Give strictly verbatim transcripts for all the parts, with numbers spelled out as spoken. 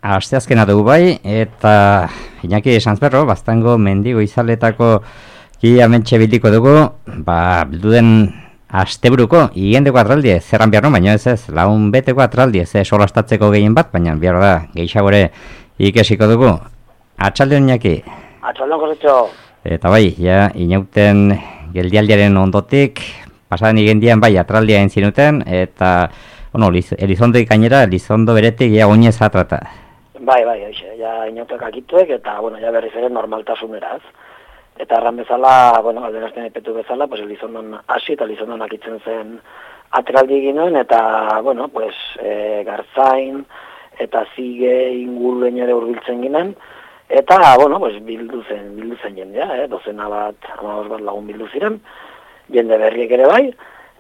asteazkena dugu bai, eta Iñaki Sanzberro, Baztango mendigo izaletako ki amentxe bildiko dugu, ba, bildu den asteburuko, igendeko atraldie, zerran behar no, baina ez ez, laun beteko atraldie, ze solastatzeko gehien bat, baina behar da, gehiagore ikesiko dugu. Atxalde Iñaki? Atxalde korretxo. Eta bai, ja, inauten geldialdiaren ondotik, pasadan igendian bai, atraldia entzinuten, eta, bueno, Elizondo ikainera, Elizondo beretik, ja, oinez atrata. Bai, bai, eixe, ja, inautek akituek, eta, bueno, ja berriz ere normaltasuneraz. Eta erran bezala, bueno, alderazten epetu bezala, pues Elizondon hasi eta Elizondon akitzen zen atraldi ginoen, eta, bueno, pues, e, Gartzain, eta Zige inguruen ere urbiltzen ginen, eta, bueno, pues, bildu zen, bildu zen jendea, eh? dozena bat, amabos bat lagun bildu ziren, jende berriek ere bai,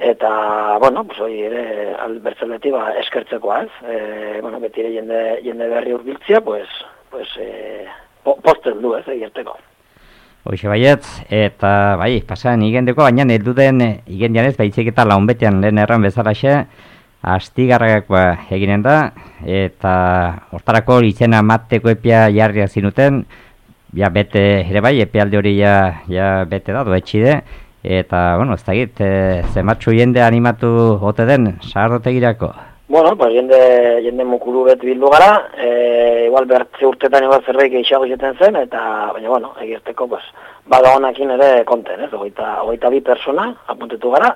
eta, bueno, pues, hori ere, albertzeletik, ba, eskertzekoa, ez? E, bueno, beti ere jende, jende berri urbiltzia, pues, pues, e, po, posten du, ez, egerteko. Hoxe baiet, eta bai, pasan igendeko, baina heldu den igendian ez, baitzik eta launbetean lehen erran bezalaxe, astigarragak ba, eginen da, eta hortarako izena mateko epia jarriak zinuten, ja bete ere bai, epealde hori ja, ja bete da, doetxide, eta, bueno, ez da egit, e, zematxu jende animatu ote den, sagardotegirako? Bueno, pues jende, jende mukuru bet bildu gara, e, igual bertze urtetan igual zerbait gehiago egiten zen, eta, baina, bueno, egirteko, pues, bada honakin ere konten, ez, ogeita, ogeita bi persona apuntetu gara,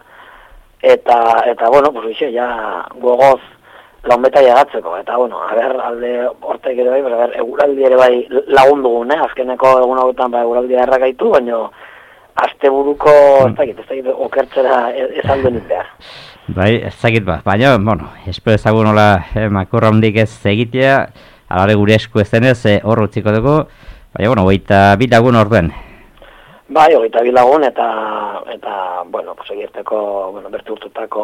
eta, eta, bueno, pues, ixe, ja, gogoz launbeta llegatzeko, eta, bueno, a ber, alde hortek ere bai, a ber, eguraldi ere bai lagundugun, eh, azkeneko egun hauetan bai eguraldi erragaitu, baina, asteburuko, ez dakit, ez dakit, okertzera ez alduen behar. Bai, ez dakit ba, baina, bueno, espero ezagun nola eh, makurra hondik ez egitea, alare gure esku ez denez, eh, hor utziko dugu, baina, bueno, hogeita bi lagun orduen. Bai, hogeita bi lagun, eta, eta bueno, pues, egirteko, bueno, bertu urtutako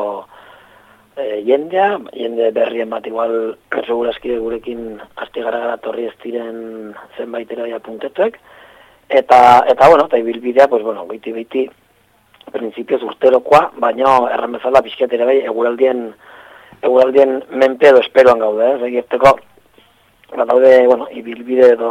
e, jendea, jende berrien bat igual, segurazki gurekin astigara gara torri ez diren zenbaitera ja puntetuek, eta, eta, bueno, eta ibilbidea, pues, bueno, goiti goiti, prinsipioz urterokoa, baina erran bezala pixket ere bai, eguraldien, eguraldien menpe edo esperoan gaude, ez, egirteko, bat daude, bueno, ibilbide edo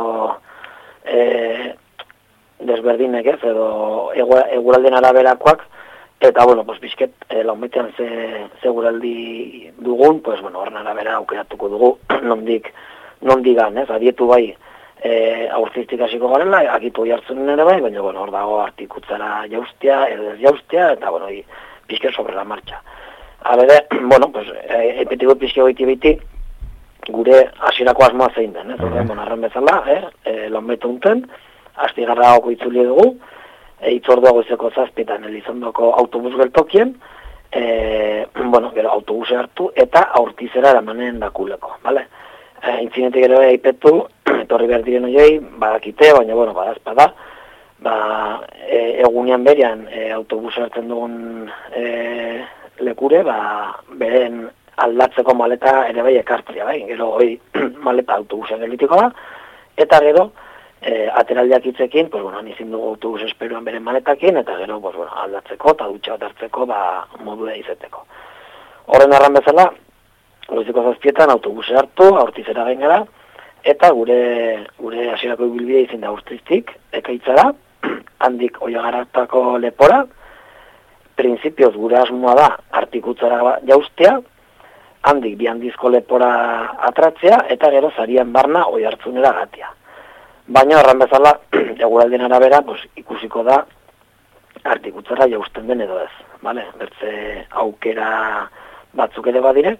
e, desberdinek ez, edo eguraldien araberakoak, eta, bueno, pues, pixket, e, launbetean ze, ze eguraldi dugun, pues, bueno, horren arabera aukeratuko dugu, nondik, nondigan, ez, adietu bai, E, aurtziztik hasiko garela, akitu jartzen ere bai, baina, bueno, hor dago artikutzara jaustea, edo ez jaustea, eta, bueno, pixke sobre la marcha. Habede, bueno, pues, e, epetiko pixke goiti biti, gure hasierako asmoa zein den, ez? Uh -huh. Bueno, arren bezala, eh? E, lanbetu unten, astigarra hauko itzuli dugu, e, itzordua goizeko zazpitan Elizondoko autobus geltokien, e, bueno, gero autobuse hartu, eta aurtizera eramanen dakuleko, bale? E, intzinetik ere bai aipetu, etorri behar diren oiei, badakite, baina, bueno, badazpada, ba, e, egunean berian e, autobusa hartzen dugun e, lekure, ba, beren aldatzeko maleta ere bai ekartzea, bai, gero hoi maleta autobusa gelitiko da, eta gero, e, ateraldiak hitzekin, pues, bueno, nizin dugu autobus esperoan beren maletakin, eta gero, pues, bueno, aldatzeko, eta dutxa bat hartzeko, ba, modua izeteko. Horren arran bezala, goizeko zazpietan autobuse hartu, aurtizera gain gara, eta gure gure hasierako ibilbidea izin da Urtiztik, ekaitzara, handik Oiagarratako lepora, printzipioz gure asmoa da artikutzara jaustea, handik bi handizko lepora atratzea, eta gero zarian barna Oiartzunera gatia. Baina horren bezala, eguraldien arabera, pues, ikusiko da artikutzara jausten den edo ez, bale? Bertze aukera batzuk ere badire,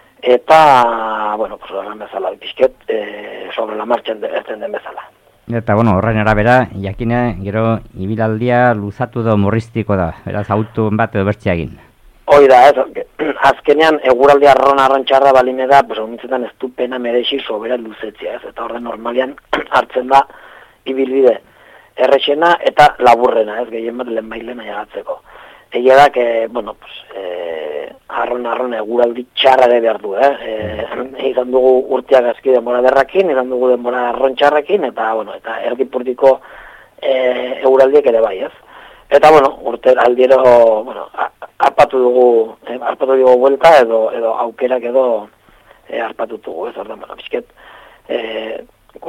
eta, bueno, pues, horren bezala, pixket, e, sobre la marcha erten den bezala. Eta, bueno, horren arabera, jakine, gero, ibilaldia luzatu da murriztiko da, beraz, autu bat edo bertzea egin. Hoi da, ez, azkenean, eguraldia arron arron txarra balime da, pues, omitzetan ez du pena merexi sobera luzetzia, ez, eta horren normalian hartzen da, ibilbide errexena eta laburrena, ez, gehien bat lehen bailena jagatzeko. Egia da, que, bueno, pues, eh, arron-arron eguraldi txarra ere behar du, eh? E, izan dugu urteak azki denbora derrakin, izan dugu denbora arron txarrakin, eta, bueno, eta erdipurtiko e, eguraldiek ere bai, ez? Eta, bueno, urte aldiero, bueno, harpatu dugu, eh, harpatu dugu buelta, edo, edo aukerak edo eh, harpatu dugu, ez? Ordan, bueno, bizket, eh,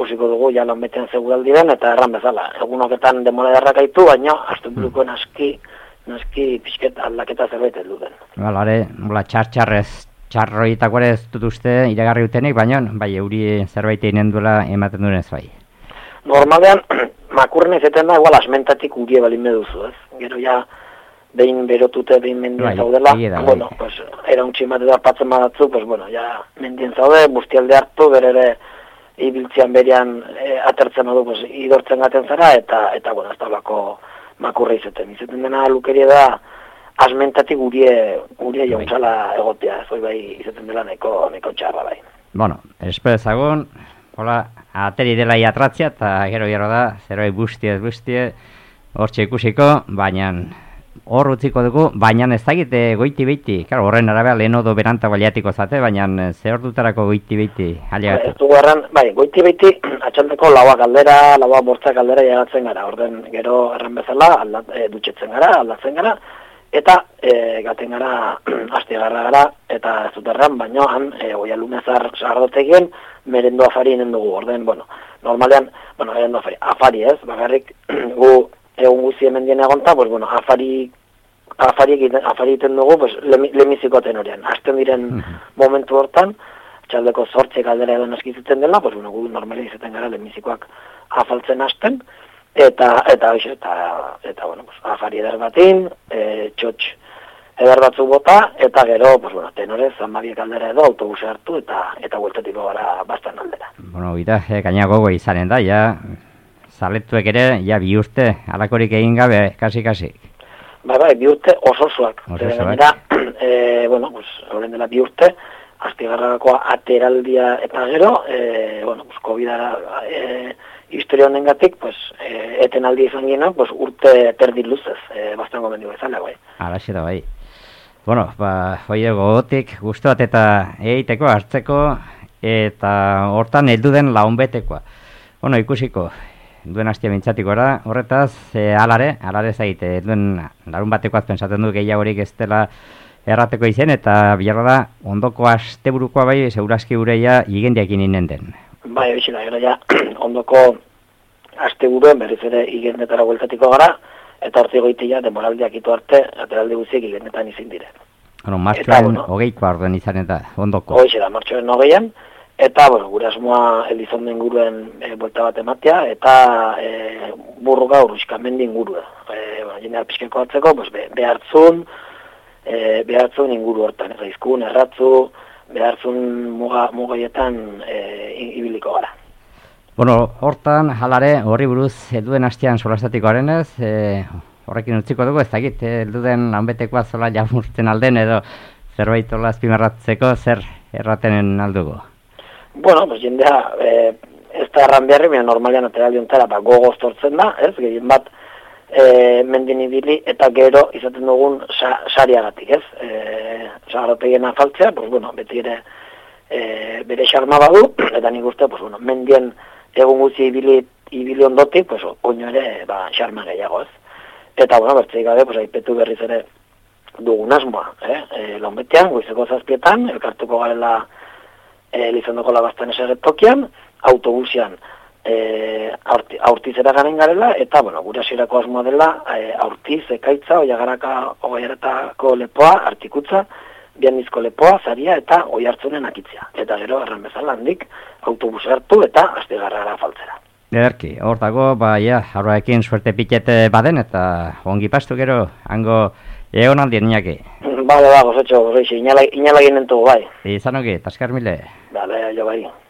ikusiko dugu ja lan betean segural diren, eta erran bezala. Egunoketan demora derrak aitu, baina asteburuko naski, naski pixket aldaketa zerbait ez duten. Bala, are, bola, txar-txarrez, txarroitako ere ez dut uste iragarri utenik, baina, bai, euri zerbait egin duela ematen duen ez bai. Normalean, makurren izaten da, igual, asmentatik urie balin duzu, ez? Gero ja, behin berotute, behin mendien zaudela, da, bueno, pues, erauntzi emate da patzen badatzu, pues, bueno, ja, mendien zaude, bustialde hartu, berere, ibiltzean berian e, atertzen modu, pues, idortzen gaten zara, eta, eta bueno, ez talako makurra izaten. Izaten dena lukeria da, asmentatik gurie, gurie jauntzala egotea, ez bai izaten dela neko, neko txarra bai. Bueno, espezagun, hola, ateri dela iatratzea, eta gero gero da, zeroi bustie, bustie, hortxe ikusiko, baina hor utziko dugu, baina ez dakite goiti beiti, claro, horren arabea lehen odo beranta baliatiko zate, baina ze hor dutarako goiti beiti aliatu? Ez dugu erran, bai, goiti beiti, atxaldeko laua galdera, laua bortzak galdera jagatzen gara, orden gero erran bezala, aldat, e, dutxetzen gara, aldatzen gara, eta e, gaten gara, astiagarra gara, eta ez dut erran, baina han, e, oialume zar, zardotegien, merendo afari inen dugu, orden, bueno, normalean, bueno, merendo afari, afari ez, bagarrik, gu, egun guzi hemen dien egonta, pues, bueno, afari, afari egiten dugu, pues, lemiziko tenorean. Azten diren momentu hortan, txaldeko zortxe galdera edo naskizuten dela, pues, bueno, gu normalen izaten gara lemizikoak afaltzen hasten, eta, eta, eta, eta, eta bueno, pues, afari eder batin, e, txotx eder batzu bota, eta gero, pues, bueno, tenorez, zanbabiek aldera edo autobuse hartu, eta, eta bueltetiko gara bastan aldera. Bueno, gita, eh, gaina gogo izanen da, ja, zaletuek ere, ja, bi urte, alakorik egin gabe, kasi-kasi. Bai, bai, bi urte ososuak. Ososuak. E, bueno, pues, horren dela bi urte, astigarrakoa ateraldia eta gero, e, bueno, pues, COVID-ara e, historia honengatik, pues, e, etenaldi izan gina, pues, urte terdi luzez, e, bastan gomendu bezala, bai. Alaxe da, bai. Bueno, ba, oie gogotik, guztuat eta egiteko, hartzeko, eta hortan heldu den launbetekoa. Bueno, ikusiko, duen hastia mintzatiko era, horretaz, e, alare, alare zaite, duen larun batekoaz pensatzen du gehiagorik ez dela errateko izen, eta bilarra da, ondoko asteburukoa bai, segurazki ureia igendiakin inen den. Bai, bizila, gero ja, ondoko asteburuen berriz ere igendetara gueltatiko gara, eta horti goitia demoraldiak ito arte, ateraldi guziek igendetan izin dire. Bueno, martxoen bueno, hogeikoa orden izan eta ondoko. Hoixe da, martxoen hogeian, eta, bueno, gure asmoa Elizondo inguruen e, buelta bat ematea, eta e, burru gaur uskamendi ingurua. E, bueno, jendea pixkeko hartzeko, pues, be, behartzun, e, behartzun inguru hortan, ez aizkun, erratzu, behartzun muga, mugaietan e, ibiliko gara. Bueno, hortan, halare, horri buruz, helduen hastian solastatiko arenez, e, horrekin utziko dugu, ez dakit, helduden lanbetekoa zola jamurtzen alden, edo zerbait hola azpimarratzeko, zer erratenen aldugu? Bueno, pues jendea, eh, ez da erran beharri, baina normalian ateraldi ontara, ba, gogoz tortzen da, ez, gehien bat, e, mendin ibili, eta gero izaten dugun sa, sariagatik, ez, e, sagarrotegien afaltzea, pues, bueno, beti ere e, bere xarma badu, eta nik uste, pues, bueno, mendien egun guzti ibili, ibili ondotik, pues, oino ere, ba, xarma gehiago, ez. Eta, bueno, bertzeik gabe, pues, aipetu berriz ere dugun asmoa, eh, e, launbetean, goizeko zazpietan, elkartuko garela Elizondoko labazten esaret tokian, autobusian e, aurti, aurtizera garen garela, eta, bueno, gure hasierako asmoa dela, e, aurtiz, ekaitza, oiagaraka, oiaratako lepoa, artikutza, bianizko lepoa, zaria, eta oi hartzunen akitzea. Eta gero, erran bezala handik, autobus hartu eta astigarrara faltzera. Ederki, hor dago, ba, ja, horrekin suerte pikete baden, eta ongi pastu gero, hango egon aldien inaki. Bale, ba, gozetxo, gozetxo, inala, inala ginen tugu, bai. Izan ogi, taskar mile. Bale, jo bai.